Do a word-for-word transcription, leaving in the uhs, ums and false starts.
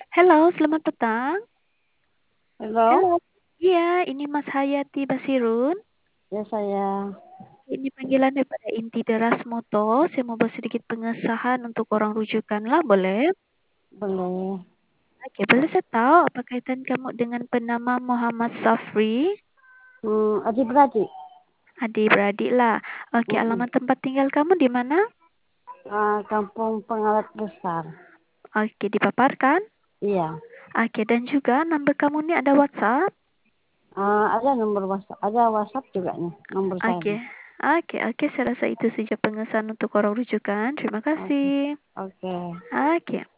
Halo, selamat petang. Halo, Halo. Iya, ini Mas Hayati Basirun. ya saya. Ini panggilan daripada Inti Deras Moto. Saya mau buat sedikit pengesahan untuk orang rujukan lah, boleh? Boleh. Oke, boleh saya tahu apa kaitan kamu dengan penama Muhammad Safri? Hmm, adik-beradik. Adik-beradik lah. Oke, Mm-mm. alamat tempat tinggal kamu di mana? Ah, Kampung Pengalat Besar. Oke, dipaparkan. Iya. Oke, dan juga number kamu ini ada WhatsApp? Ah, ada nomor WhatsApp. Ada WhatsApp juga nih, nomor saya. Oke. Oke, oke, saya rasa itu saja pengesahan untuk orang rujukan. Terima Oke. kasih. Oke. Oke.